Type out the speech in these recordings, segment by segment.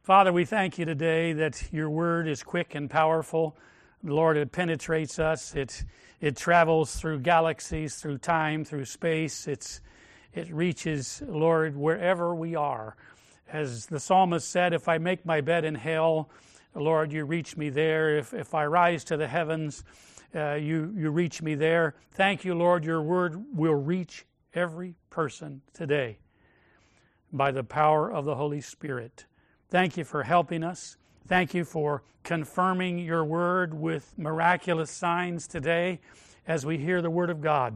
Father, we thank you today that your word is quick and powerful. Lord, it penetrates us. It travels through galaxies, through time, through space. It reaches, Lord, wherever we are. As the psalmist said, if I make my bed in hell, Lord, you reach me there. If I rise to the heavens, you reach me there. Thank you, Lord, your word will reach every person today by the power of the Holy Spirit. Thank you for helping us. Thank you for confirming your word with miraculous signs today as we hear the word of God.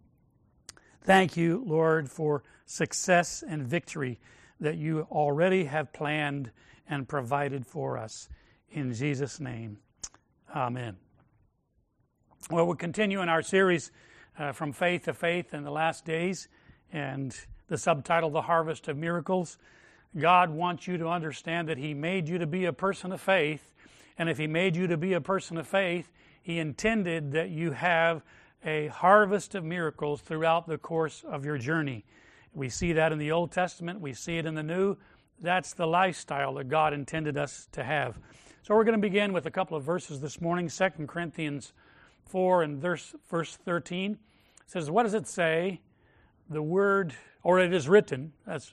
Thank you, Lord, for success and victory that you already have planned and provided for us. In Jesus' name, amen. Well, we're continuing our series from faith to faith in the last days, and the subtitle, The Harvest of Miracles. God wants you to understand that He made you to be a person of faith, and if He made you to be a person of faith, He intended that you have a harvest of miracles throughout the course of your journey. We see that in the Old Testament, we see it in the New. That's the lifestyle that God intended us to have. So we're going to begin with a couple of verses this morning. 2 Corinthians 4 and verse 13. It says, what does it say? The word, or it is written,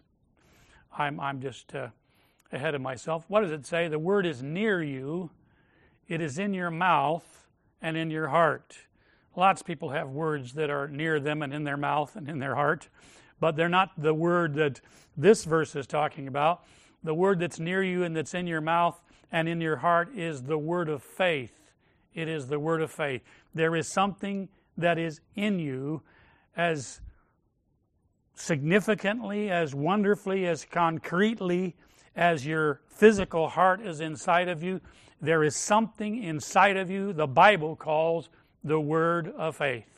I'm just ahead of myself. What does it say? The word is near you. It is in your mouth and in your heart. Lots of people have words that are near them and in their mouth and in their heart, but they're not the word that this verse is talking about. The word that's near you and that's in your mouth and in your heart is the word of faith. It is the word of faith. There is something that is in you as significantly, as wonderfully, as concretely as your physical heart is inside of you. There is something inside of you the Bible calls the word of faith.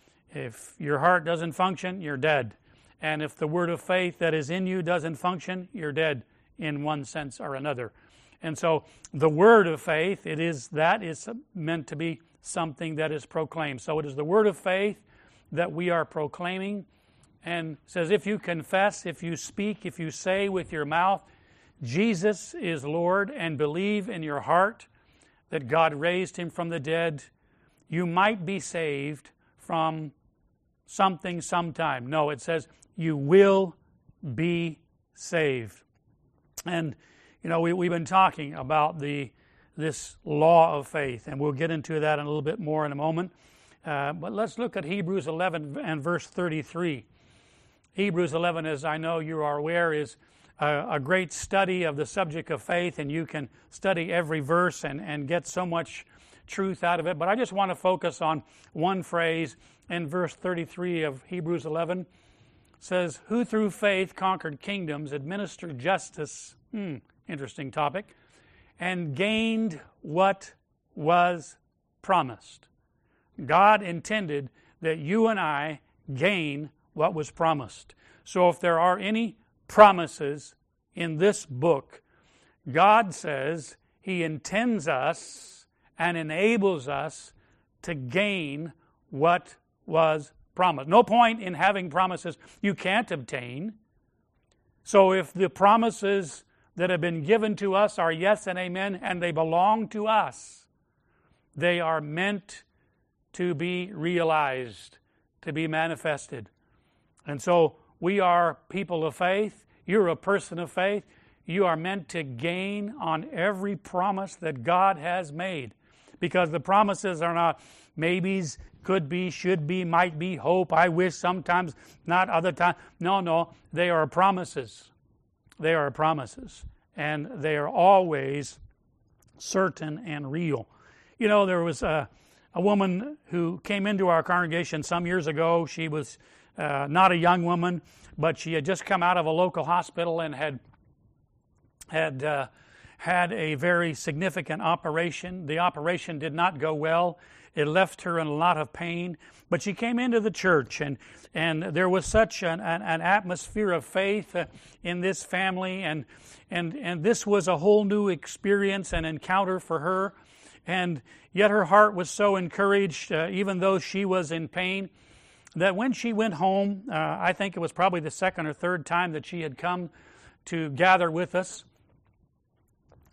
If your heart doesn't function, you're dead. And if the word of faith that is in you doesn't function, you're dead in one sense or another. And so the word of faith, is meant to be something that is proclaimed. So it is the word of faith that we are proclaiming, and says if you confess, if you speak, if you say with your mouth, Jesus is Lord, and believe in your heart that God raised Him from the dead, you might be saved from something sometime. No, it says you will be saved. And you know, we've been talking about this law of faith, and we'll get into that a little bit more in a moment. But let's look at Hebrews 11 and verse 33. Hebrews 11, as I know you are aware, is a great study of the subject of faith, and you can study every verse and get so much truth out of it. But I just want to focus on one phrase in verse 33 of Hebrews 11. It says, who through faith conquered kingdoms, administered justice, interesting topic, and gained what was promised. God intended that you and I gain what was promised. So if there are any promises in this book, God says He intends us and enables us to gain what was promised. No point in having promises you can't obtain. So if the promises that have been given to us are yes and amen, and they belong to us, they are meant to be realized, to be manifested. And so we are people of faith. You're a person of faith. You are meant to gain on every promise that God has made, because the promises are not maybes, could be, should be, might be, hope, I wish, sometimes, not other times. No, they are promises. They are promises, and they are always certain and real. You know, there was a woman who came into our congregation some years ago. She was not a young woman, but she had just come out of a local hospital and had a very significant operation. The operation did not go well. It left her in a lot of pain. But she came into the church, and there was such an atmosphere of faith in this family, and this was a whole new experience and encounter for her. And yet her heart was so encouraged, even though she was in pain, that when she went home, I think it was probably the second or third time that she had come to gather with us,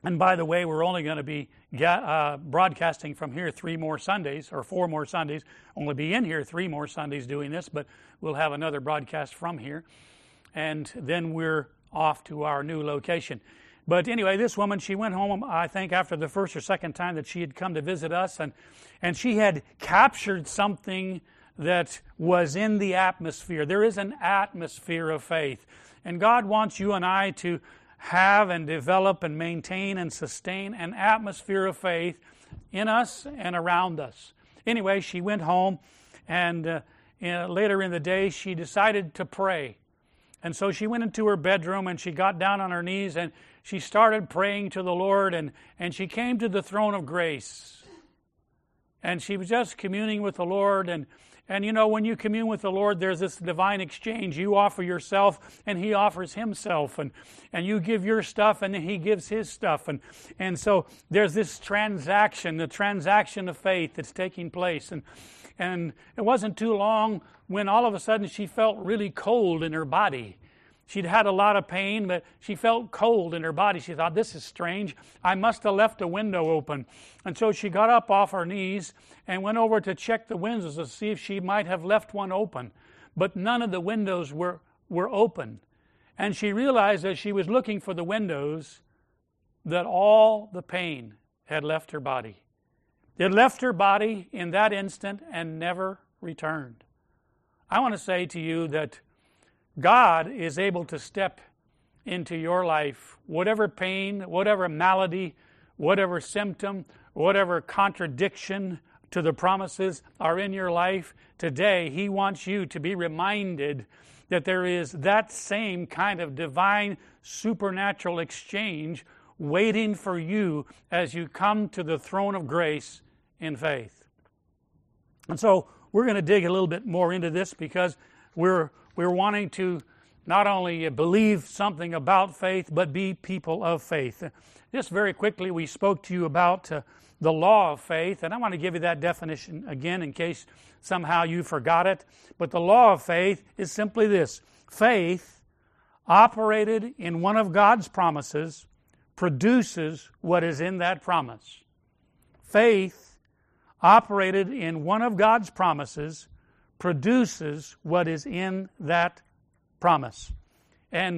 And by the way, we're only going to be broadcasting from here 3 more Sundays, or 4 more Sundays. Only be in here 3 more Sundays doing this, but we'll have another broadcast from here. And then we're off to our new location. But anyway, this woman, she went home, I think, after the first or second time that she had come to visit us, and she had captured something that was in the atmosphere. There is an atmosphere of faith. And God wants you and I to have and develop and maintain and sustain an atmosphere of faith in us and around us. Anyway, she went home, and later in the day she decided to pray. And so she went into her bedroom and she got down on her knees and she started praying to the Lord, and she came to the throne of grace. And she was just communing with the Lord, and you know, when you commune with the Lord, there's this divine exchange. You offer yourself, and He offers Himself, and you give your stuff, and He gives His stuff, and so there's this transaction, the transaction of faith that's taking place, and it wasn't too long when all of a sudden she felt really cold in her body. She'd had a lot of pain, but she felt cold in her body. She thought, this is strange. I must have left a window open. And so she got up off her knees and went over to check the windows to see if she might have left one open. But none of the windows were open. And she realized as she was looking for the windows that all the pain had left her body. It left her body in that instant and never returned. I want to say to you that God is able to step into your life, whatever pain, whatever malady, whatever symptom, whatever contradiction to the promises are in your life. Today, He wants you to be reminded that there is that same kind of divine supernatural exchange waiting for you as you come to the throne of grace in faith. And so we're going to dig a little bit more into this because we're wanting to not only believe something about faith, but be people of faith. Just very quickly, we spoke to you about the law of faith, and I want to give you that definition again in case somehow you forgot it. But the law of faith is simply this: faith, operated in one of God's promises, produces what is in that promise. Faith, operated in one of God's promises, produces what is in that promise. And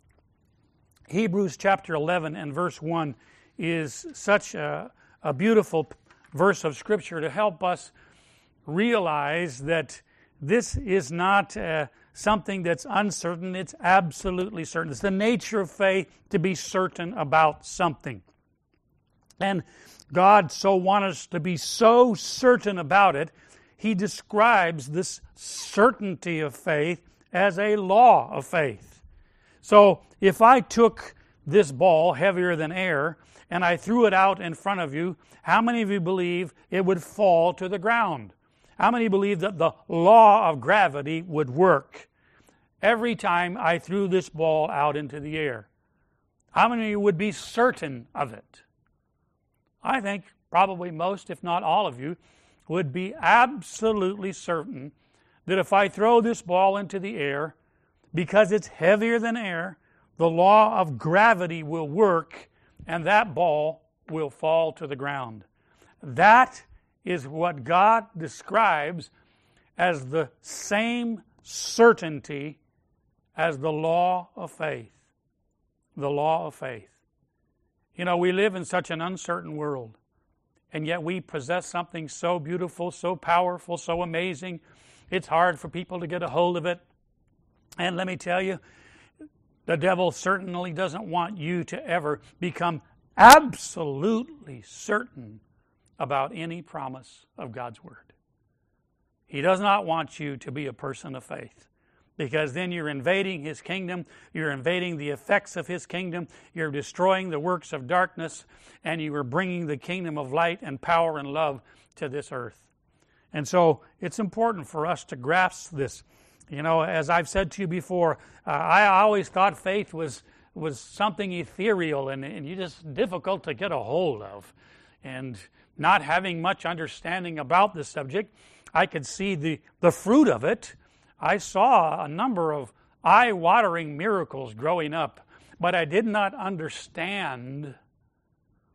Hebrews chapter 11 and verse 1 is such a beautiful verse of Scripture to help us realize that this is not something that's uncertain, it's absolutely certain. It's the nature of faith to be certain about something. And God so wants us to be so certain about it, He describes this certainty of faith as a law of faith. So if I took this ball, heavier than air, and I threw it out in front of you, how many of you believe it would fall to the ground? How many believe that the law of gravity would work every time I threw this ball out into the air? How many of you would be certain of it? I think probably most, if not all of you, would be absolutely certain that if I throw this ball into the air, because it's heavier than air, the law of gravity will work and that ball will fall to the ground. That is what God describes as the same certainty as the law of faith. The law of faith. You know, we live in such an uncertain world, and yet we possess something so beautiful, so powerful, so amazing. It's hard for people to get a hold of it. And let me tell you, the devil certainly doesn't want you to ever become absolutely certain about any promise of God's Word. He does not want you to be a person of faith, because then you're invading His kingdom, you're invading the effects of His kingdom, you're destroying the works of darkness, and you are bringing the kingdom of light and power and love to this earth. And so it's important for us to grasp this. You know, as I've said to you before, I always thought faith was something ethereal and you just difficult to get a hold of. And not having much understanding about this subject, I could see the fruit of it. I saw a number of eye-watering miracles growing up, but I did not understand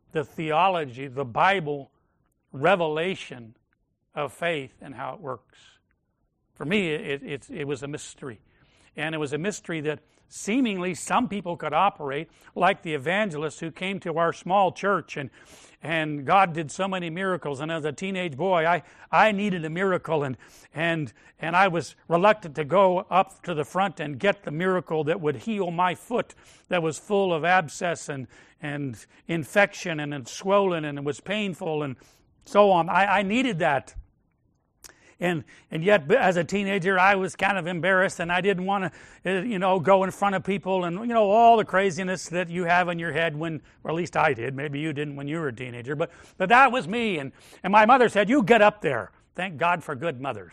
the theology, the Bible revelation of faith and how it works. For me, it was a mystery. And it was a mystery that seemingly some people could operate, like the evangelist who came to our small church, and God did so many miracles. And as a teenage boy, I needed a miracle, and I was reluctant to go up to the front and get the miracle that would heal my foot that was full of abscess and infection and swollen and it was painful and so on. I needed that. And yet, as a teenager, I was kind of embarrassed, and I didn't want to, go in front of people and, all the craziness that you have in your head when, or at least I did. Maybe you didn't when you were a teenager, but that was me. And my mother said, "You get up there." Thank God for good mothers.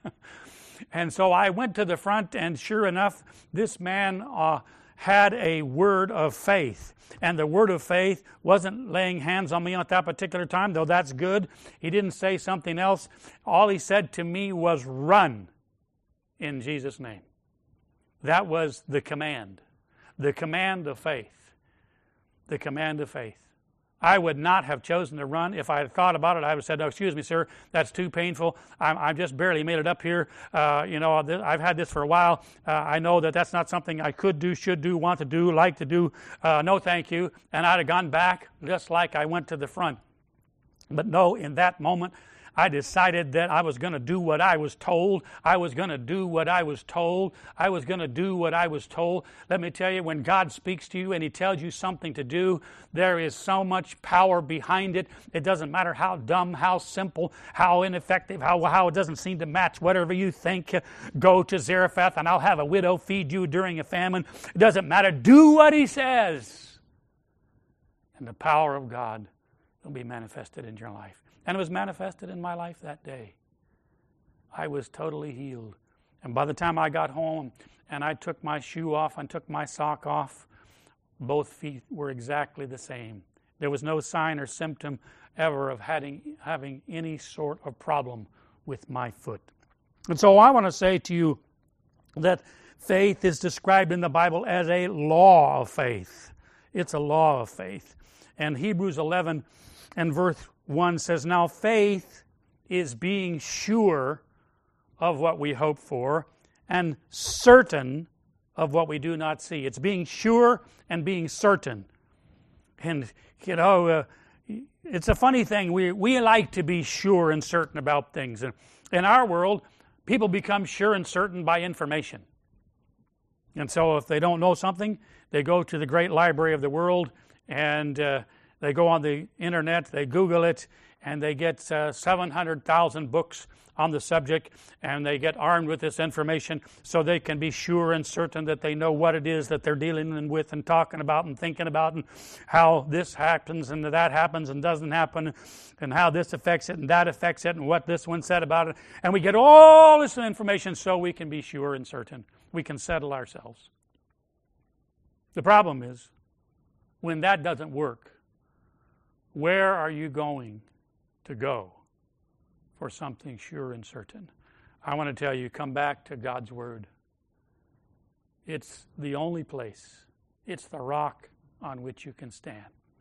And so I went to the front, and sure enough, this man had a word of faith. And the word of faith wasn't laying hands on me at that particular time, though that's good. He didn't say something else. All he said to me was, "Run in Jesus' name." That was the command of faith. The command of faith. I would not have chosen to run. If I had thought about it, I would have said, "Oh, excuse me, sir, that's too painful. I just barely made it up here. I've had this for a while. I know that that's not something I could do, should do, want to do, like to do. No, thank you." And I'd have gone back just like I went to the front. But no, in that moment, I decided that I was going to do what I was told. I was going to do what I was told. I was going to do what I was told. Let me tell you, when God speaks to you and He tells you something to do, there is so much power behind it. It doesn't matter how dumb, how simple, how ineffective, how it doesn't seem to match whatever you think. Go to Zarephath and I'll have a widow feed you during a famine. It doesn't matter. Do what He says. And the power of God will be manifested in your life. And it was manifested in my life that day. I was totally healed. And by the time I got home and I took my shoe off and took my sock off, both feet were exactly the same. There was no sign or symptom ever of having any sort of problem with my foot. And so I want to say to you that faith is described in the Bible as a law of faith. It's a law of faith. And Hebrews 11 and verse 1 says, "Now faith is being sure of what we hope for and certain of what we do not see." It's being sure and being certain. And, it's a funny thing. We like to be sure and certain about things. And in our world, people become sure and certain by information. And so if they don't know something, they go to the great library of the world and they go on the internet, they Google it, and they get 700,000 books on the subject, and they get armed with this information so they can be sure and certain that they know what it is that they're dealing with and talking about and thinking about, and how this happens and that happens and doesn't happen, and how this affects it and that affects it, and what this one said about it. And we get all this information so we can be sure and certain. We can settle ourselves. The problem is, when that doesn't work, where are you going to go for something sure and certain? I want to tell you, come back to God's Word. It's the only place. It's the rock on which you can stand.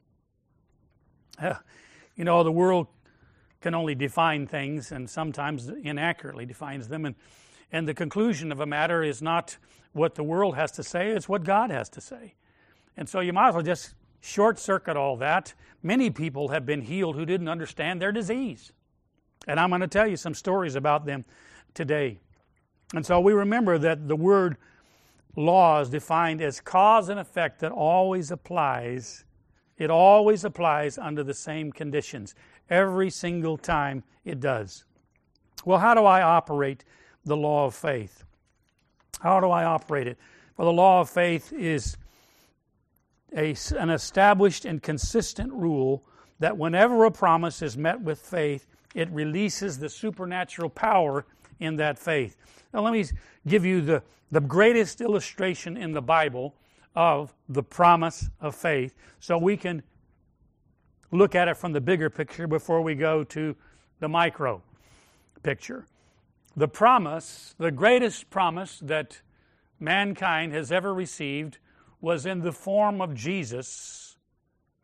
The world can only define things, and sometimes inaccurately defines them. And the conclusion of a matter is not what the world has to say, it's what God has to say. And so you might as well just short-circuit all that. Many people have been healed who didn't understand their disease. And I'm going to tell you some stories about them today. And so we remember that the word law is defined as cause and effect that always applies. It always applies under the same conditions. Every single time it does. Well, how do I operate the law of faith? How do I operate it? Well, the law of faith is an established and consistent rule that whenever a promise is met with faith, it releases the supernatural power in that faith. Now let me give you the greatest illustration in the Bible of the promise of faith so we can look at it from the bigger picture before we go to the micro picture. The promise, the greatest promise that mankind has ever received, was in the form of Jesus,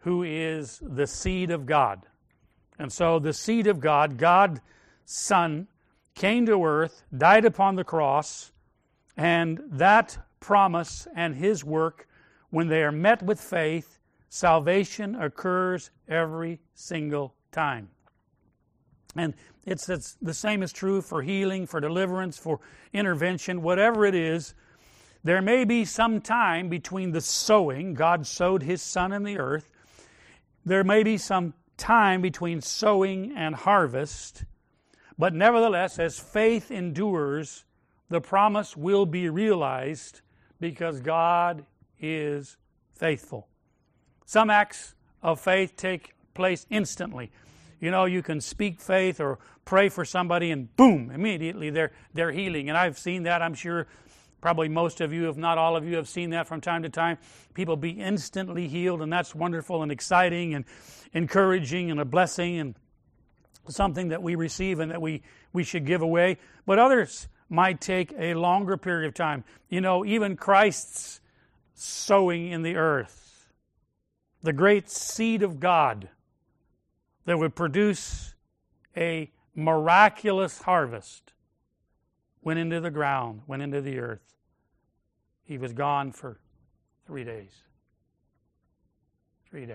who is the seed of God. And so the seed of God, God's Son, came to earth, died upon the cross, and that promise and His work, when they are met with faith, salvation occurs every single time. And it's the same is true for healing, for deliverance, for intervention, whatever it is. There may be some time between the sowing, God sowed His Son in the earth. There may be some time between sowing and harvest, but nevertheless, as faith endures, the promise will be realized because God is faithful. Some acts of faith take place instantly. You know, you can speak faith or pray for somebody and boom, immediately they're healing. And I've seen that. I'm sure probably most of you, if not all of you, have seen that from time to time. People be instantly healed, and that's wonderful and exciting and encouraging and a blessing and something that we receive and that we should give away. But others might take a longer period of time. You know, even Christ's sowing in the earth, the great seed of God that would produce a miraculous harvest, went into the ground, went into the earth. He was gone for 3 days. 3 days.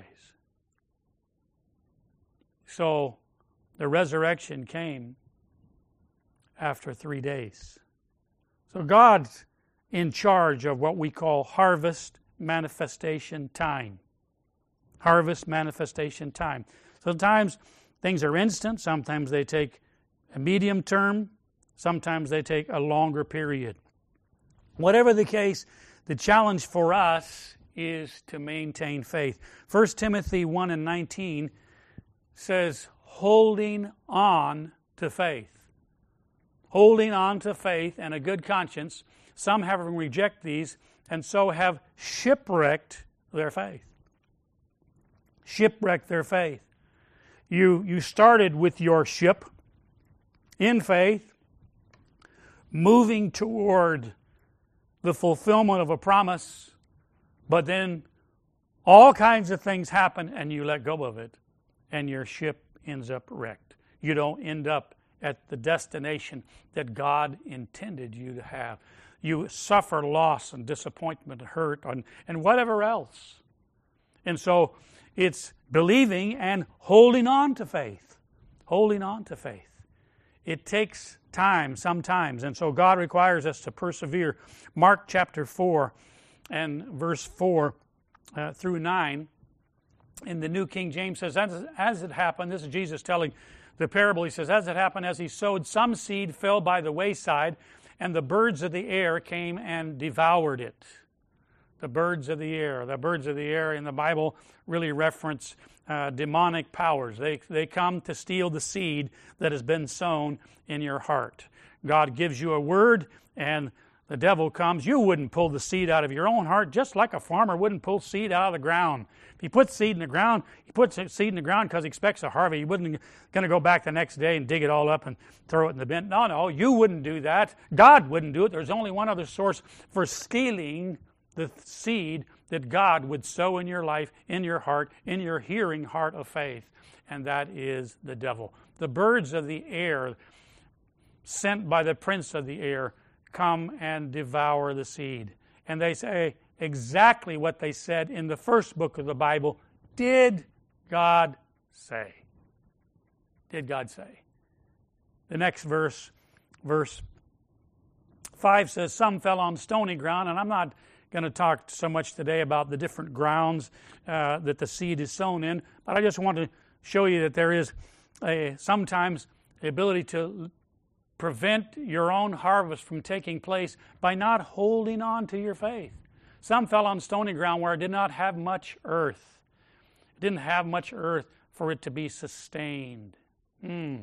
So the resurrection came after 3 days. So God's in charge of what we call harvest manifestation time. Harvest manifestation time. Sometimes things are instant, sometimes they take a medium term, sometimes they take a longer period. Whatever the case, the challenge for us is to maintain faith. 1 Timothy 1:19 says, holding on to faith. Holding on to faith and a good conscience. Some having rejected these, and so have shipwrecked their faith. Shipwrecked their faith. You started with your ship in faith, moving toward the fulfillment of a promise, but then all kinds of things happen and you let go of it, and your ship ends up wrecked. You don't end up at the destination that God intended you to have. You suffer loss and disappointment and hurt and whatever else. And so it's believing and holding on to faith. Holding on to faith. It takes time sometimes, and so God requires us to persevere. Mark chapter 4 and verse 4 through 9 in the New King James says, as it happened, this is Jesus telling the parable, he says, as it happened, as he sowed, some seed fell by the wayside, and the birds of the air came and devoured it. The birds of the air. The birds of the air in the Bible really reference demonic powers. They come to steal the seed that has been sown in your heart. God gives you a word, and the devil comes. You wouldn't pull the seed out of your own heart, just like a farmer wouldn't pull seed out of the ground. If he puts seed in the ground, he puts seed in the ground because he expects a harvest. He wouldn't going to go back the next day and dig it all up and throw it in the bin. No, you wouldn't do that. God wouldn't do it. There's only one other source for stealing the seed that God would sow in your life, in your heart, in your hearing heart of faith, and that is the devil. The birds of the air, sent by the prince of the air, come and devour the seed. And they say exactly what they said in the first book of the Bible. Did God say? Did God say? The next verse 5 says, some fell on stony ground, and I'm not going to talk so much today about the different grounds that the seed is sown in, but I just want to show you that there is sometimes the ability to prevent your own harvest from taking place by not holding on to your faith. Some fell on stony ground where it did not have much earth. It didn't have much earth for it to be sustained. You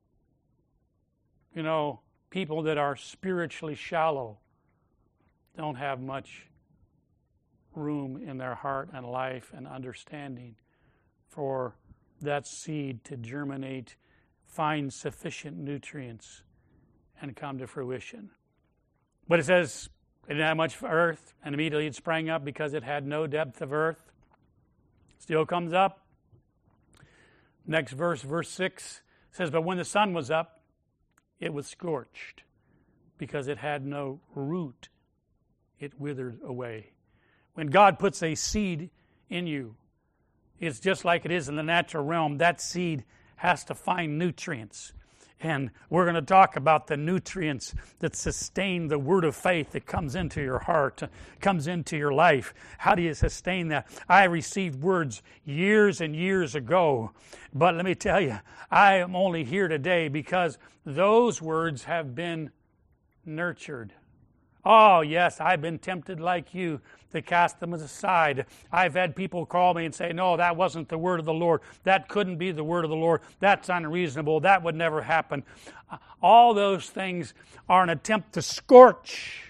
know, people that are spiritually shallow don't have much room in their heart and life and understanding for that seed to germinate, find sufficient nutrients, and come to fruition. But it says it didn't have much earth, and immediately it sprang up because it had no depth of earth. Still comes up. Next verse, verse 6 says, but when the sun was up, it was scorched, because it had no root. It withered away. When God puts a seed in you, it's just like it is in the natural realm. That seed has to find nutrients. And we're going to talk about the nutrients that sustain the word of faith that comes into your heart, comes into your life. How do you sustain that? I received words years and years ago, but let me tell you, I am only here today because those words have been nurtured. Oh, yes, I've been tempted like you to cast them aside. I've had people call me and say, no, that wasn't the word of the Lord. That couldn't be the word of the Lord. That's unreasonable. That would never happen. All those things are an attempt to scorch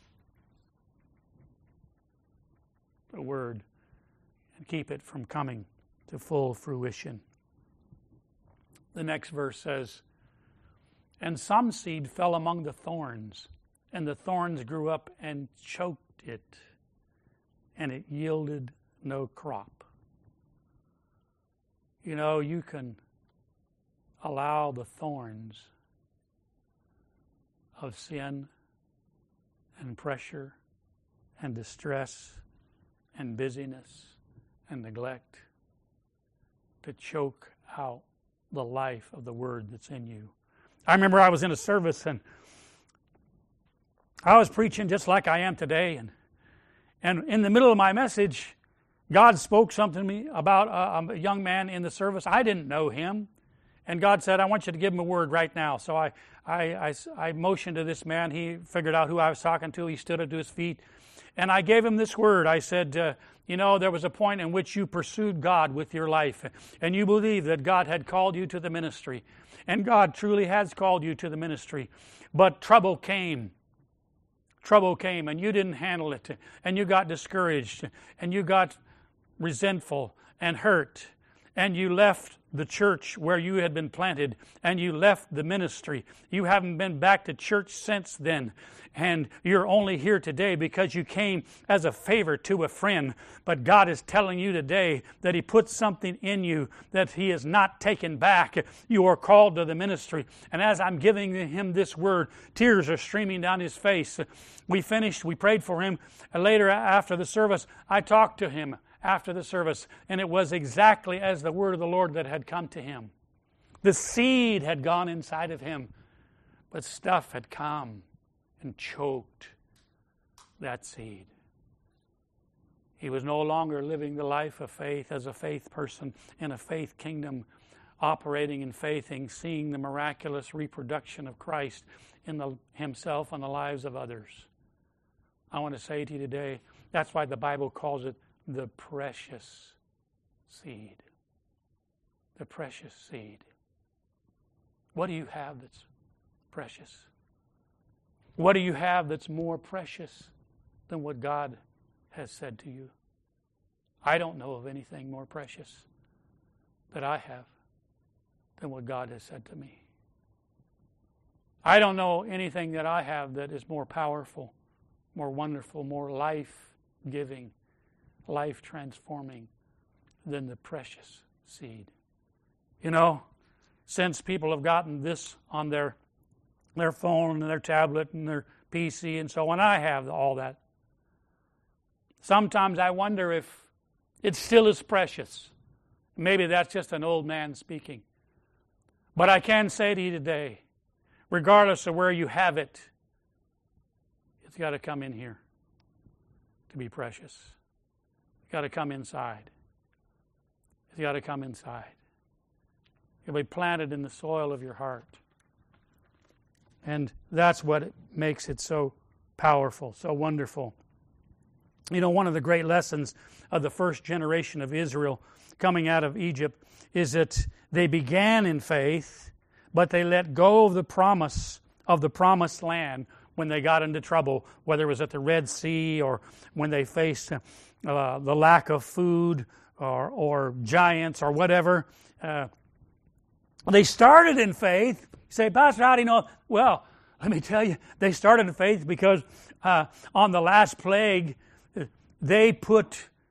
the word and keep it from coming to full fruition. The next verse says, and some seed fell among the thorns, and the thorns grew up and choked it, and it yielded no crop. You know, you can allow the thorns of sin and pressure and distress and busyness and neglect to choke out the life of the word that's in you. I remember I was in a service and I was preaching just like I am today, and in the middle of my message, God spoke something to me about a young man in the service. I didn't know him, and God said, I want you to give him a word right now. So I motioned to this man. He figured out who I was talking to. He stood up to his feet, and I gave him this word. I said, you know, there was a point in which you pursued God with your life, and you believed that God had called you to the ministry, and God truly has called you to the ministry, but trouble came. Trouble came and you didn't handle it, and you got discouraged, and you got resentful and hurt, and you left the church where you had been planted, and you left the ministry. You haven't been back to church since then, and you're only here today because you came as a favor to a friend. But God is telling you today that He put something in you that He has not taken back. You are called to the ministry. And as I'm giving him this word, tears are streaming down his face. We finished, we prayed for him, and later after the service, I talked to him after the service, and it was exactly as the word of the Lord that had come to him. The seed had gone inside of him, but stuff had come and choked that seed. He was no longer living the life of faith as a faith person in a faith kingdom, operating in faith and seeing the miraculous reproduction of Christ in himself and the lives of others. I want to say to you today, that's why the Bible calls it the precious seed. The precious seed. What do you have that's precious? What do you have that's more precious than what God has said to you? I don't know of anything more precious that I have than what God has said to me. I don't know anything that I have that is more powerful, more wonderful, more life-giving, life-transforming than the precious seed. You know, since people have gotten this on their phone and their tablet and their PC and so on, I have all that. Sometimes I wonder if it still is precious. Maybe that's just an old man speaking. But I can say to you today, regardless of where you have it, it's got to come in here to be precious. It's got to come inside. It's got to come inside. It'll be planted in the soil of your heart. And that's what makes it so powerful, so wonderful. You know, one of the great lessons of the first generation of Israel coming out of Egypt is that they began in faith, but they let go of the promise of the promised land when they got into trouble, whether it was at the Red Sea or when they faced the lack of food or giants or whatever. They started in faith. You say, Pastor, how do you know? Well, let me tell you, they started in faith because on the last plague, they put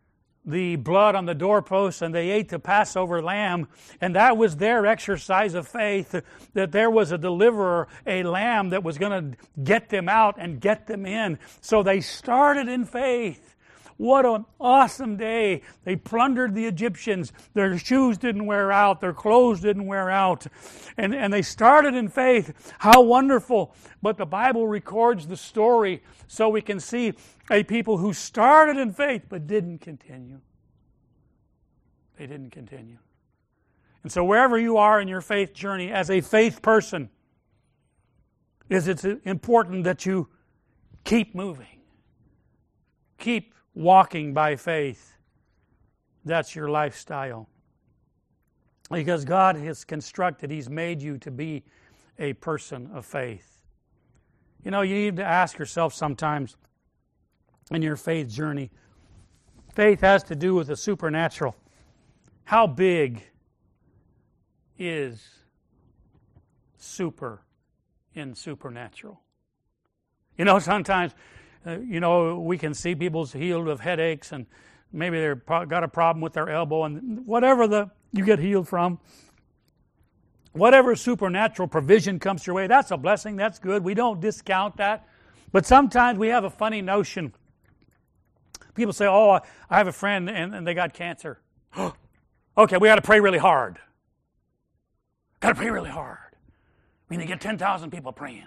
the blood on the doorposts and they ate the Passover lamb, and that was their exercise of faith, that there was a deliverer, a lamb that was going to get them out and get them in. So they started in faith. What an awesome day. They plundered the Egyptians. Their shoes didn't wear out. Their clothes didn't wear out. And they started in faith. How wonderful. But the Bible records the story so we can see a people who started in faith but didn't continue. They didn't continue. And so wherever you are in your faith journey as a faith person, it's important that you keep moving. Keep walking by faith. That's your lifestyle. Because God has constructed, He's made you to be a person of faith. You know, you need to ask yourself sometimes in your faith journey, faith has to do with the supernatural. How big is super in supernatural? You know, sometimes we can see people's healed of headaches, and maybe they've got a problem with their elbow, and whatever you get healed from, whatever supernatural provision comes your way, that's a blessing, that's good. We don't discount that. But sometimes we have a funny notion. People say, oh, I have a friend and they got cancer. Okay, we got to pray really hard. Got to pray really hard. We need to get 10,000 people praying.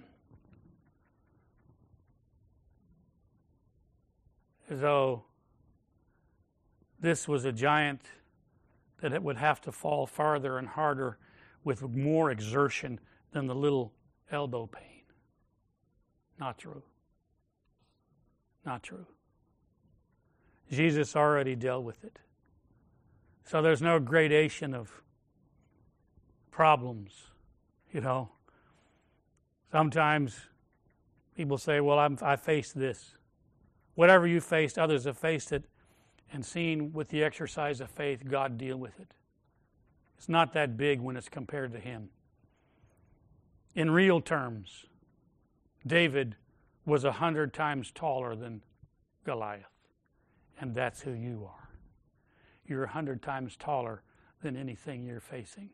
As though this was a giant that it would have to fall farther and harder with more exertion than the little elbow pain. Not true. Not true. Jesus already dealt with it. So there's no gradation of problems, you know. Sometimes people say, well, I faced this. Whatever you faced, others have faced it, and seen with the exercise of faith, God deal with it. It's not that big when it's compared to Him. In real terms, David was 100 times taller than Goliath, and that's who you are. You're 100 times taller than anything you're facing.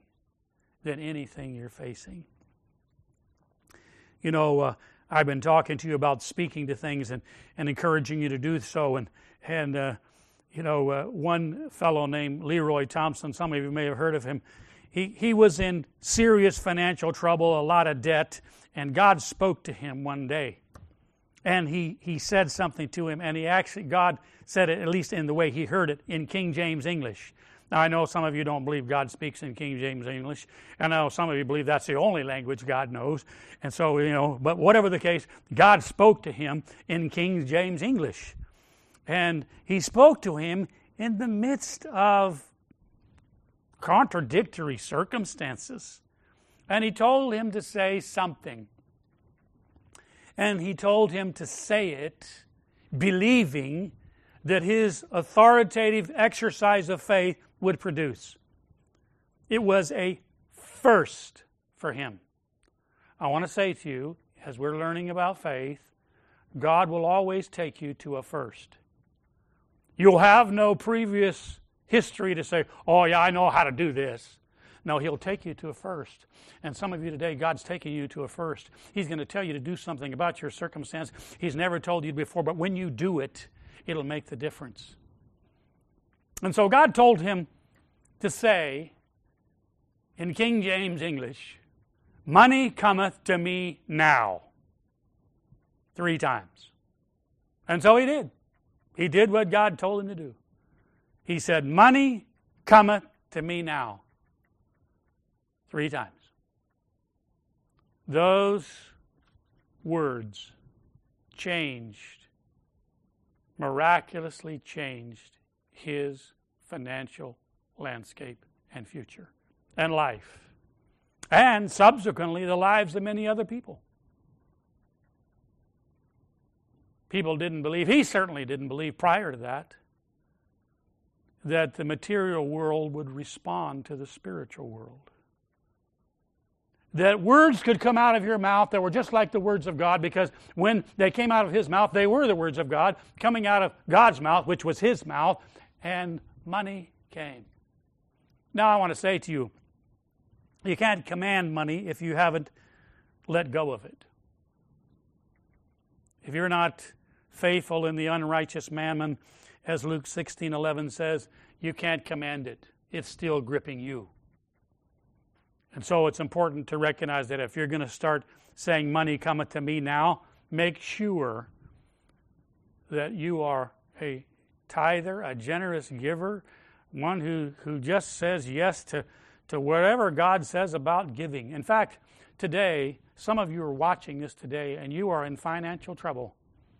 You know, I've been talking to you about speaking to things and encouraging you to do so. And one fellow named Leroy Thompson, some of you may have heard of him, he was in serious financial trouble, a lot of debt, and God spoke to him one day. And he said something to him, and God said it, at least in the way he heard it, in King James English. Now, I know some of you don't believe God speaks in King James English, and I know some of you believe that's the only language God knows. And so, but whatever the case, God spoke to him in King James English. And He spoke to him in the midst of contradictory circumstances. And He told him to say something. And He told him to say it believing that his authoritative exercise of faith would produce. It was a first for him. I want to say to you, as we're learning about faith, God will always take you to a first. You'll have no previous history to say, oh yeah, I know how to do this. No, He'll take you to a first. And some of you today, God's taking you to a first. He's going to tell you to do something about your circumstance He's never told you before, but when you do it, it'll make the difference. And so God told him to say, in King James English, money cometh to me now. 3 times. And so he did. He did what God told him to do. He said, money cometh to me now. 3 times. Those words miraculously changed his financial landscape and future and life, and subsequently the lives of many other people. People didn't believe, he certainly didn't believe prior to that the material world would respond to the spiritual world. That words could come out of your mouth that were just like the words of God, because when they came out of His mouth, they were the words of God, coming out of God's mouth, which was His mouth, and money came. Now I want to say to you, you can't command money if you haven't let go of it. If you're not faithful in the unrighteous mammon, as Luke 16:11 says, you can't command it. It's still gripping you. And so it's important to recognize that if you're going to start saying, money cometh to me now, make sure that you are a tither, a generous giver, one who just says yes to whatever God says about giving. In fact, today, some of you are watching this today and you are in financial trouble.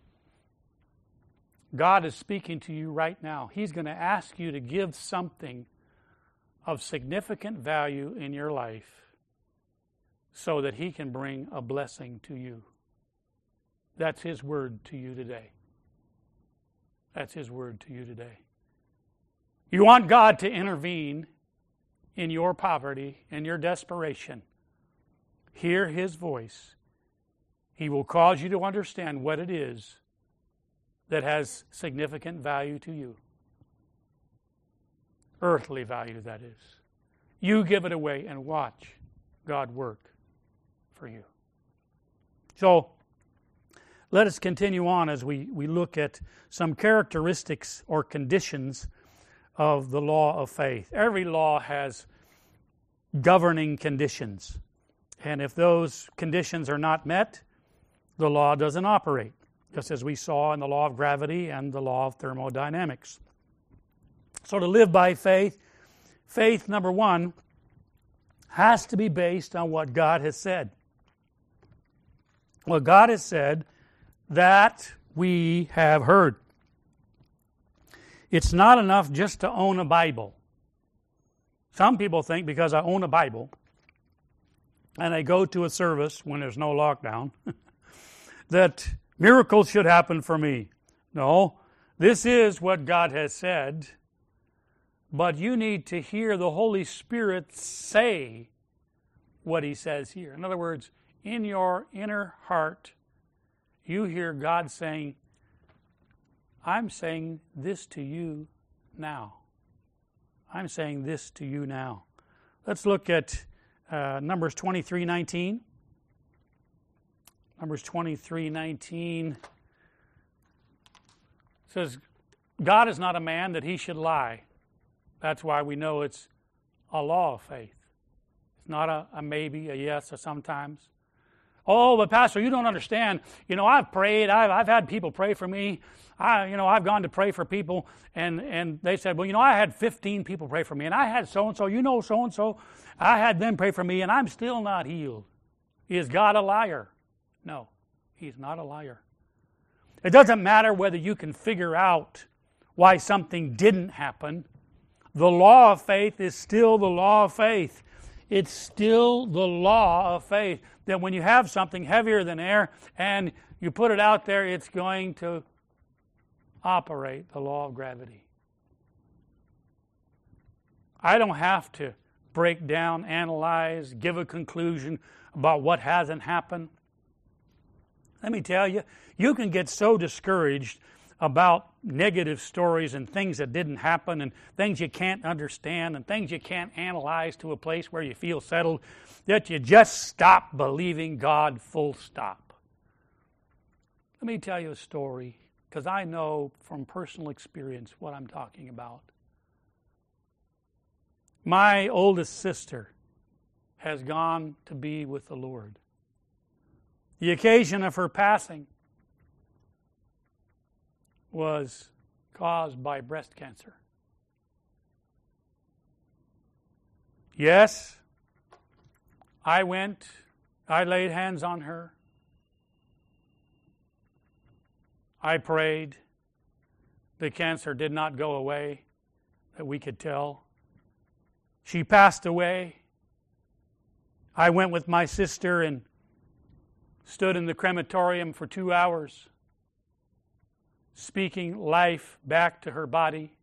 God is speaking to you right now. He's going to ask you to give something of significant value in your life so that He can bring a blessing to you. That's His word to you today. That's His word to you today. You want God to intervene in your poverty, in your desperation. Hear His voice. He will cause you to understand what it is that has significant value to you. Earthly value, that is. You give it away and watch God work for you. So, let us continue on as we look at some characteristics or conditions of the law of faith. Every law has governing conditions. And if those conditions are not met, the law doesn't operate, just as we saw in the law of gravity and the law of thermodynamics. So to live by faith, faith, number one, has to be based on what God has said. What God has said, that we have heard. It's not enough just to own a Bible. Some people think because I own a Bible and I go to a service when there's no lockdown that miracles should happen for me. No, this is what God has said, but you need to hear the Holy Spirit say what He says here. In other words, in your inner heart, you hear God saying, I'm saying this to you now. I'm saying this to you now. Let's look at Numbers 23:19. Numbers 23:19 says, God is not a man that He should lie. That's why we know it's a law of faith. It's not a maybe, a yes, a sometimes. Oh, but Pastor, you don't understand. You know, I've prayed. I've had people pray for me. I've gone to pray for people, and they said, well, I had 15 people pray for me, and I had so-and-so, so-and-so. I had them pray for me, and I'm still not healed. Is God a liar? No, He's not a liar. It doesn't matter whether you can figure out why something didn't happen. The law of faith is still the law of faith. It's still the law of faith that when you have something heavier than air and you put it out there, it's going to operate the law of gravity. I don't have to break down, analyze, give a conclusion about what hasn't happened. Let me tell you, you can get so discouraged about negative stories and things that didn't happen and things you can't understand and things you can't analyze to a place where you feel settled that you just stop believing God, full stop. Let me tell you a story, because I know from personal experience what I'm talking about. My oldest sister has gone to be with the Lord. The occasion of her passing was caused by breast cancer. Yes, I went, I laid hands on her. I prayed. The cancer did not go away, that we could tell. She passed away. I went with my sister and stood in the crematorium for 2 hours, speaking life back to her body.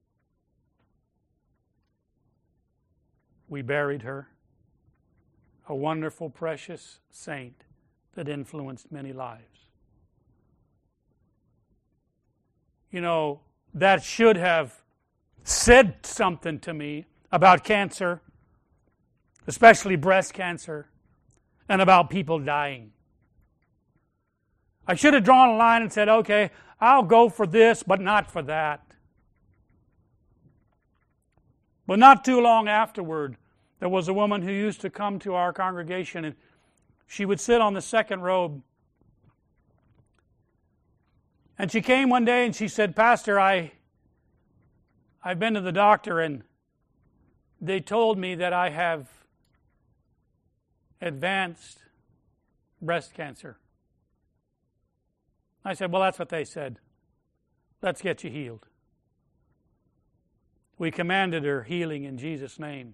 We buried her, a wonderful, precious saint that influenced many lives. That should have said something to me about cancer, especially breast cancer, and about people dying. I should have drawn a line and said, okay, I'll go for this, but not for that. But not too long afterward, there was a woman who used to come to our congregation, and she would sit on the second row. And she came one day and she said, Pastor, I've been to the doctor and they told me that I have advanced breast cancer. I said, well, that's what they said. Let's get you healed. We commanded her healing in Jesus' name.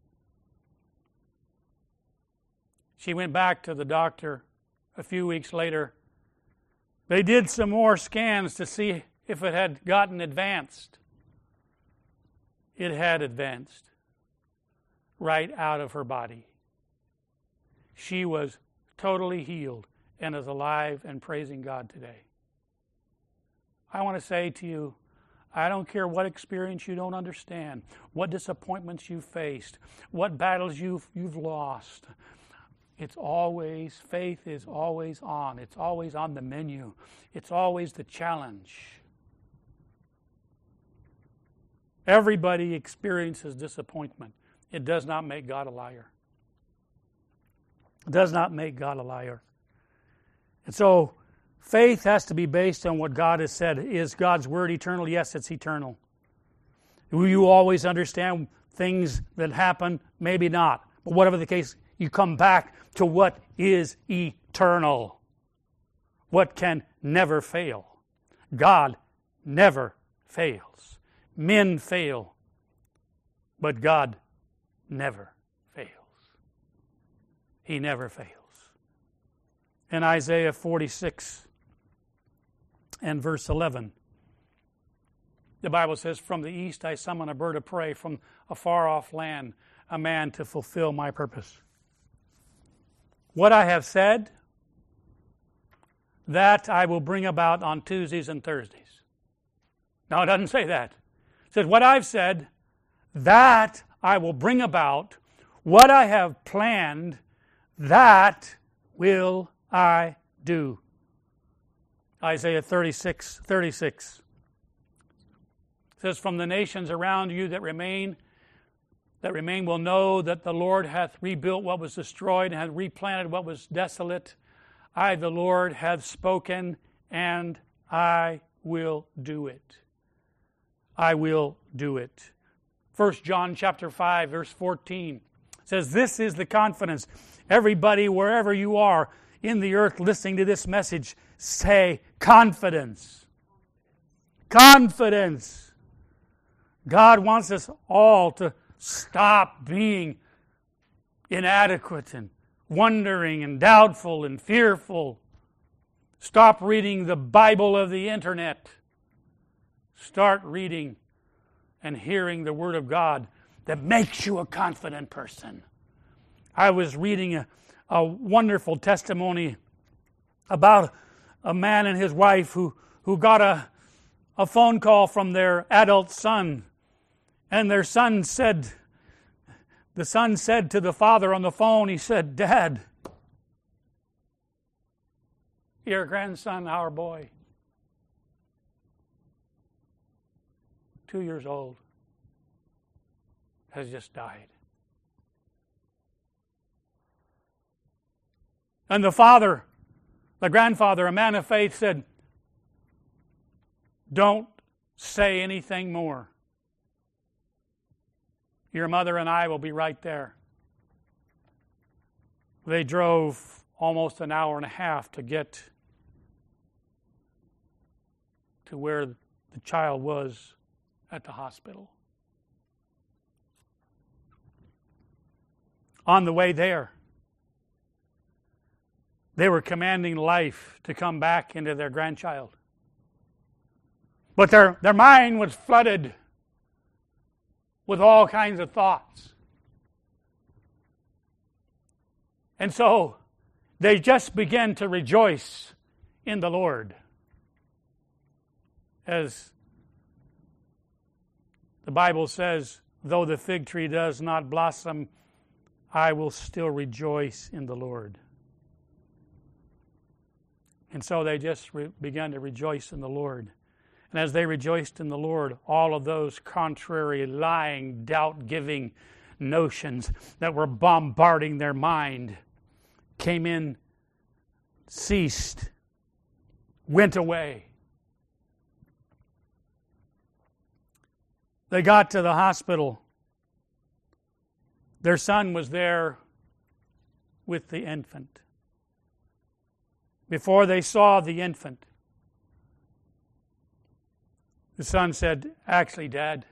She went back to the doctor a few weeks later. They did some more scans to see if it had gotten advanced. It had advanced right out of her body. She was totally healed and is alive and praising God today. I want to say to you, I don't care what experience you don't understand, what disappointments you've faced, what battles you've lost. It's always, faith is always on. It's always on the menu. It's always the challenge. Everybody experiences disappointment. It does not make God a liar. It does not make God a liar. And so, faith has to be based on what God has said. Is God's Word eternal? Yes, it's eternal. Will you always understand things that happen? Maybe not. But whatever the case, you come back to what is eternal. What can never fail. God never fails. Men fail, but God never fails. He never fails. In Isaiah 46 and verse 11, the Bible says, from the east I summon a bird of prey, from a far-off land a man to fulfill my purpose. What I have said, that I will bring about on Tuesdays and Thursdays. No, it doesn't say that. It says, what I've said, that I will bring about. What I have planned, that will I do. Isaiah 36:36 says, from the nations around you that remain will know that the Lord hath rebuilt what was destroyed and hath replanted what was desolate. I, the Lord, have spoken, and I will do it. I will do it. 1 John chapter 5, verse 14 says, this is the confidence. Everybody, wherever you are in the earth listening to this message, say confidence. Confidence. God wants us all to stop being inadequate and wondering and doubtful and fearful. Stop reading the Bible of the internet. Start reading and hearing the Word of God that makes you a confident person. I was reading a wonderful testimony about a man and his wife who got a phone call from their adult son. And their son said, the son said to the father on the phone, he said, Dad, your grandson, our boy, 2 years old, has just died. And the father, the grandfather, a man of faith, said, don't say anything more. Your mother and I will be right there. They drove almost an hour and a half to get to where the child was at the hospital. On the way there, they were commanding life to come back into their grandchild. But their mind was flooded with all kinds of thoughts. And so they just began to rejoice in the Lord as The Bible says, though the fig tree does not blossom, I will still rejoice in the Lord. And so they just began to rejoice in the Lord. And as they rejoiced in the Lord, all of those contrary, lying, doubt-giving notions that were bombarding their mind came in, ceased, went away. They got to the hospital. Their son was there with the infant. Before they saw the infant, the son said, actually, Dad,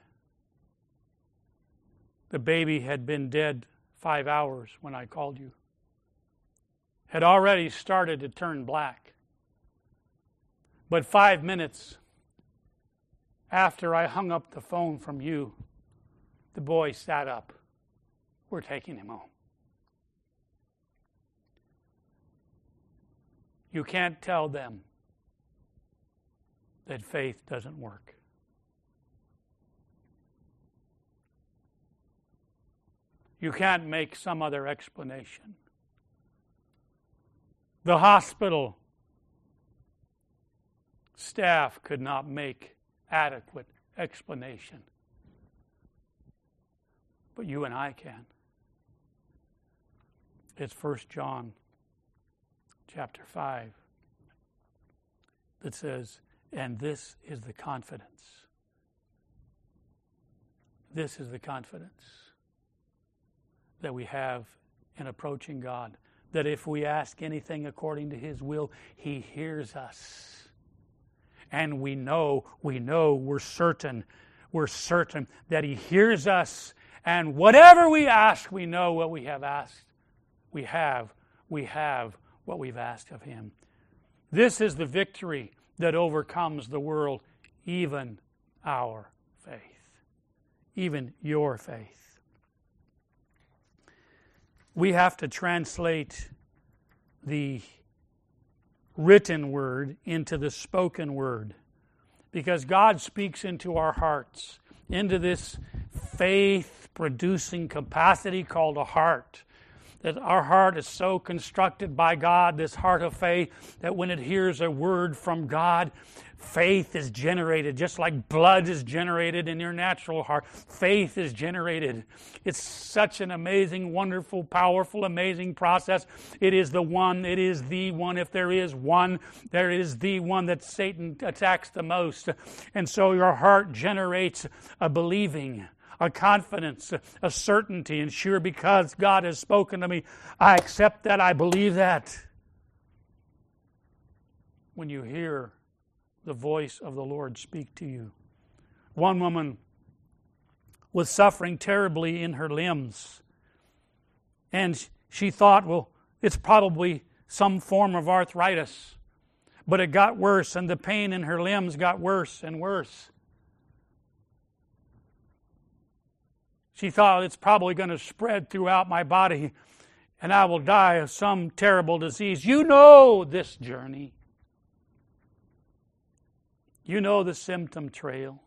the baby had been dead 5 hours when I called you. Had already started to turn black. But 5 minutes after I hung up the phone from you, the boy sat up. We're taking him home. You can't tell them that faith doesn't work. You can't make some other explanation. The hospital staff could not make adequate explanation. But you and I can. It's 1 John chapter 5 that says, and this is the confidence. This is the confidence that we have in approaching God. That if we ask anything according to His will, He hears us. And we know, we're certain that He hears us. And whatever we ask, we know what we have asked. We have what we've asked of Him. This is the victory that overcomes the world, even our faith, even your faith. We have to translate the written word into the spoken word, because God speaks into our hearts, into this faith-producing capacity called a heart. That our heart is so constructed by God, this heart of faith, that when it hears a word from God, faith is generated, just like blood is generated in your natural heart. Faith is generated. It's such an amazing, wonderful, powerful, amazing process. It is the one, if there is one, there is the one that Satan attacks the most. And so your heart generates a believing, a confidence, a certainty, and sure, because God has spoken to me, I accept that, I believe that. When you hear the voice of the Lord speak to you. One woman was suffering terribly in her limbs, and she thought, well, it's probably some form of arthritis. But it got worse, and the pain in her limbs got worse and worse. She thought, it's probably going to spread throughout my body, and I will die of some terrible disease. You know this journey. You know the symptom trail.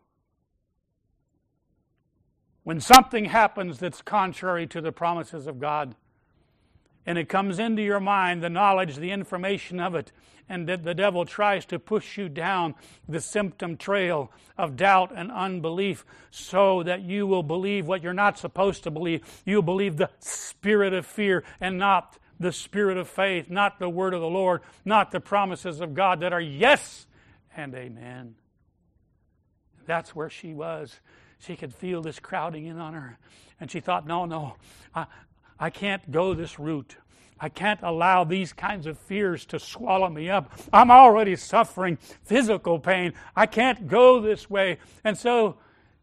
When something happens that's contrary to the promises of God, and it comes into your mind, the knowledge, the information of it, and that the devil tries to push you down the symptom trail of doubt and unbelief so that you will believe what you're not supposed to believe. You'll believe the spirit of fear and not the spirit of faith, not the word of the Lord, not the promises of God that are yes and amen. That's where she was. She could feel this crowding in on her. And she thought, no, I can't go this route. I can't allow these kinds of fears to swallow me up. I'm already suffering physical pain. I can't go this way. And so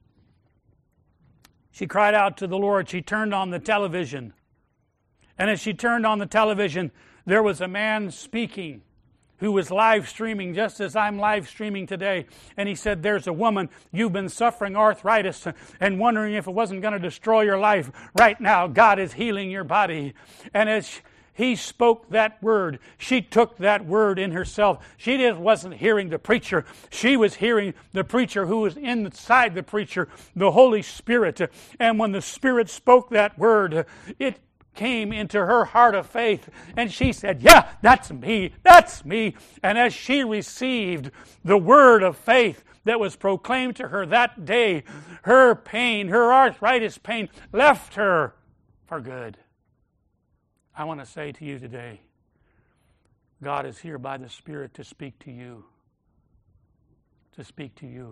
she cried out to the Lord. She turned on the television. And as she turned on the television, there was a man speaking who was live streaming just as I'm live streaming today. And he said, there's a woman, you've been suffering arthritis and wondering if it wasn't going to destroy your life. Right now, God is healing your body. And as He spoke that word. She took that word in herself. She just wasn't hearing the preacher. She was hearing the preacher who was inside the preacher, the Holy Spirit. And when the Spirit spoke that word, it came into her heart of faith, and she said, yeah, that's me, that's me. And as she received the word of faith that was proclaimed to her that day, her pain, her arthritis pain, left her for good. I want to say to you today, God is here by the Spirit to speak to you. To speak to you.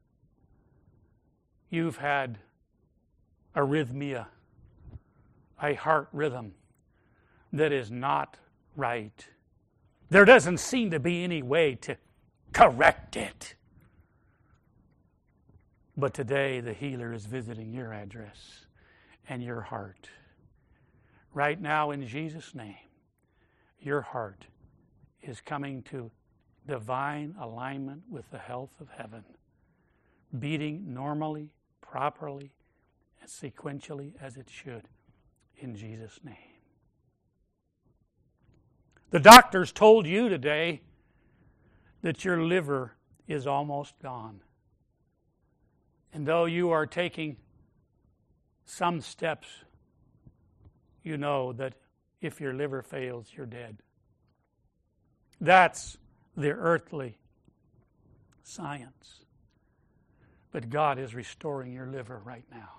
You've had arrhythmia, a heart rhythm that is not right. There doesn't seem to be any way to correct it. But today the healer is visiting your address and your heart. Right now, in Jesus' name, your heart is coming to divine alignment with the health of heaven, beating normally, properly, and sequentially as it should, in Jesus' name. The doctors told you today that your liver is almost gone. And though you are taking some steps, you know that if your liver fails, you're dead. That's the earthly science. But God is restoring your liver right now.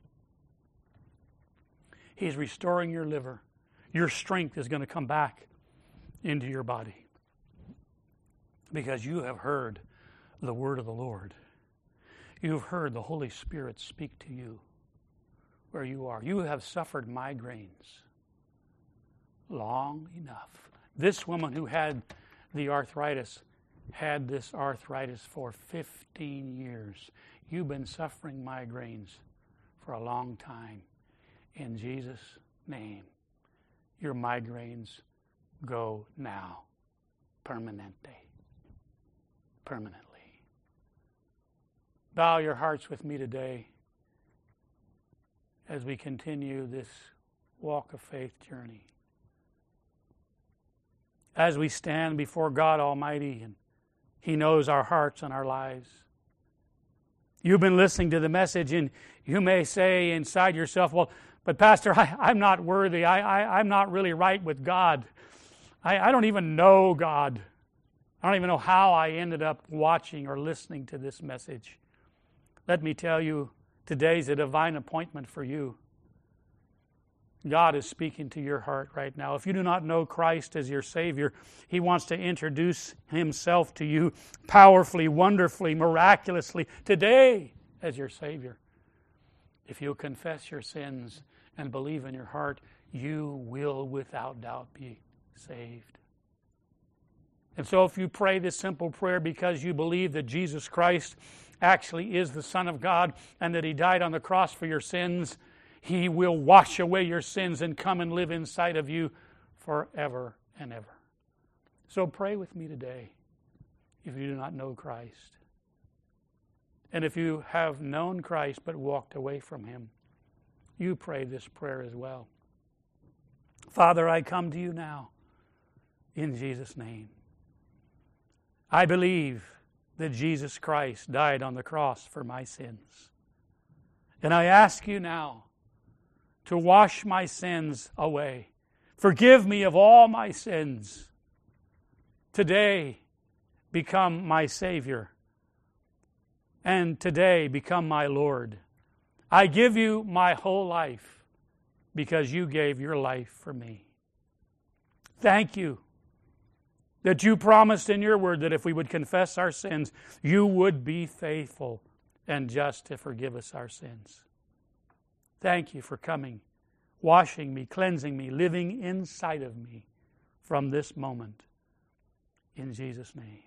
He's restoring your liver. Your strength is going to come back into your body because you have heard the word of the Lord. You've heard the Holy Spirit speak to you where you are. You have suffered migraines long enough. This woman who had the arthritis had this arthritis for 15 years. You've been suffering migraines for a long time. In Jesus' name, your migraines go now, permanently. Permanently. Bow your hearts with me today as we continue this walk of faith journey. As we stand before God Almighty, and He knows our hearts and our lives. You've been listening to the message, and you may say inside yourself, well, but Pastor, I'm not worthy. I'm not really right with God. I don't even know God. I don't even know how I ended up watching or listening to this message. Let me tell you, today's a divine appointment for you. God is speaking to your heart right now. If you do not know Christ as your Savior, He wants to introduce Himself to you powerfully, wonderfully, miraculously today as your Savior. If you'll confess your sins and believe in your heart, you will without doubt be saved. And so if you pray this simple prayer because you believe that Jesus Christ actually is the Son of God and that He died on the cross for your sins, He will wash away your sins and come and live inside of you forever and ever. So pray with me today if you do not know Christ. And if you have known Christ but walked away from Him, you pray this prayer as well. Father, I come to you now in Jesus' name. I believe that Jesus Christ died on the cross for my sins. And I ask you now to wash my sins away. Forgive me of all my sins. Today, become my Savior. And today, become my Lord. I give you my whole life because you gave your life for me. Thank you that you promised in your word that if we would confess our sins, you would be faithful and just to forgive us our sins. Thank you for coming, washing me, cleansing me, living inside of me from this moment. In Jesus' name.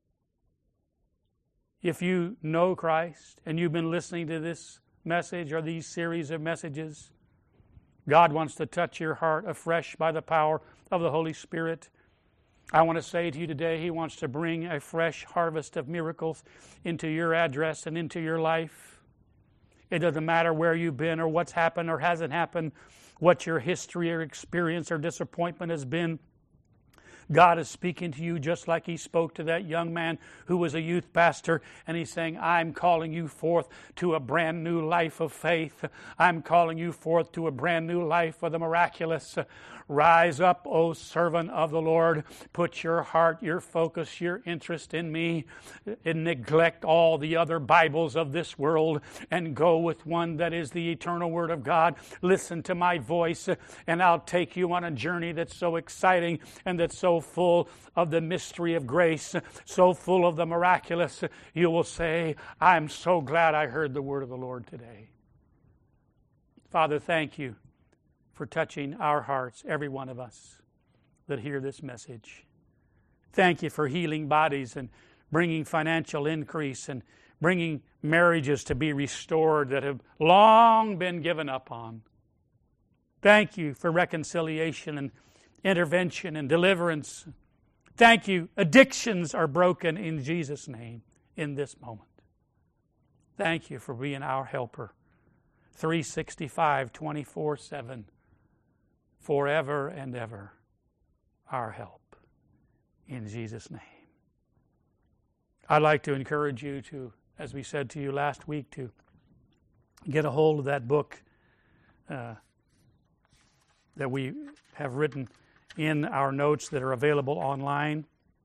If you know Christ and you've been listening to this message or these series of messages, God wants to touch your heart afresh by the power of the Holy Spirit. I want to say to you today, He wants to bring a fresh harvest of miracles into your address and into your life. It doesn't matter where you've been or what's happened or hasn't happened, what your history or experience or disappointment has been. God is speaking to you just like He spoke to that young man who was a youth pastor, and He's saying, I'm calling you forth to a brand new life of faith. I'm calling you forth to a brand new life of the miraculous. Rise up, O servant of the Lord. Put your heart, your focus, your interest in me, and neglect all the other Bibles of this world and go with one that is the eternal Word of God. Listen to my voice, and I'll take you on a journey that's so exciting and that's so full of the mystery of grace, so full of the miraculous. You will say, I'm so glad I heard the word of the Lord today. Father, thank you for touching our hearts, every one of us that hear this message. Thank you for healing bodies and bringing financial increase and bringing marriages to be restored that have long been given up on. Thank you for reconciliation and intervention and deliverance. Thank you. Addictions are broken in Jesus' name in this moment. Thank you for being our helper. 365, 24/7, forever and ever, our help. In Jesus' name. I'd like to encourage you to, as we said to you last week, to get a hold of that book that we have written in our notes that are available online.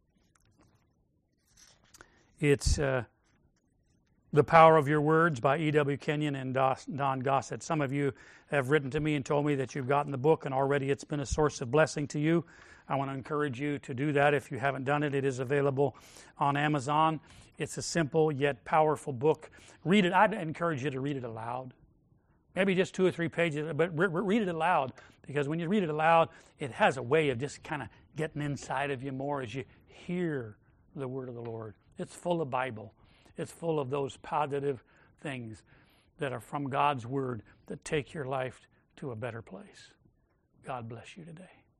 It's The Power of Your Words by E.W. Kenyon and Don Gossett. Some of you have written to me and told me that you've gotten the book and already it's been a source of blessing to you. I want to encourage you to do that if you haven't done it. It is available on Amazon. It's a simple yet powerful book. Read it. I'd encourage you to read it aloud. Maybe just 2 or 3 pages, but read it aloud, because when you read it aloud, it has a way of just kind of getting inside of you more as you hear the word of the Lord. It's full of Bible. It's full of those positive things that are from God's word that take your life to a better place. God bless you today.